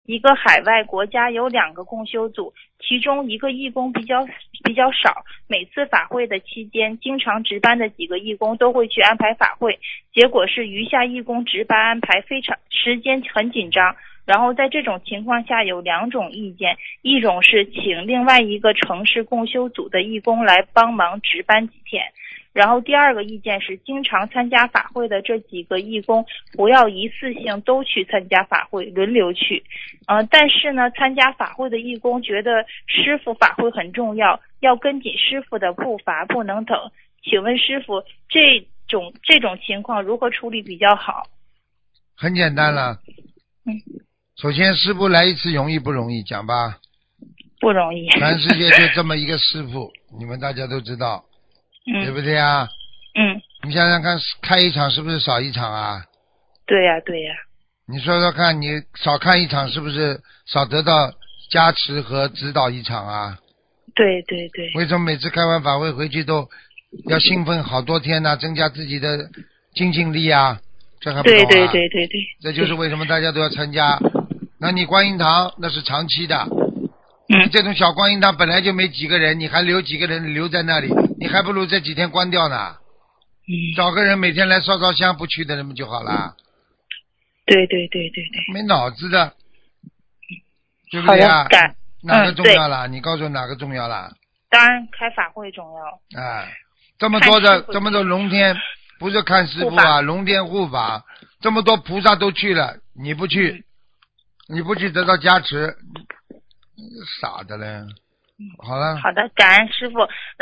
一个海外国家有2个共修组，其中一个义工比较少，每次法会的期间，经常值班的几个义工都会去安排法会，结果是余下义工值班安排非常时间很紧张。然后在这种情况下有2种意见，一种是请另外一个城市共修组的义工来帮忙值班几天，然后第2个意见是经常参加法会的这几个义工不要一次性都去参加法会，轮流去。但是呢，参加法会的义工觉得师父法会很重要，要跟紧师父的步伐，不能等。请问师父，这种情况如何处理比较好？ 很简单了。首先师父来一次容易不容易？讲吧。 不容易。 全世界就这么一个师父，你们大家都知道，对不对啊？你想想看，开一场是不是少一场啊？ 对呀，对呀。 你说说看，你少看一场是不是少得到加持和指导一场啊？ 对对对。 为什么每次开完法会回去都要兴奋好多天呢？增加自己的精进力啊？这还不懂啊？ 对， 这就是为什么大家都要参加。那你观音堂那是长期的，你这种小观音堂本来就没几个人，你还留几个人留在那里，你还不如这几天关掉呢。找个人每天来烧烧香不去的人们就好了。 对， 没脑子的，对不对啊？哪个重要了？你告诉我哪个重要了？ 当然开法会重要。 这么多龙天，不是看师傅啊，龙天护法，这么多菩萨都去了，你不去，你不去得到加持，傻的嘞。好了。 好的，感恩师傅。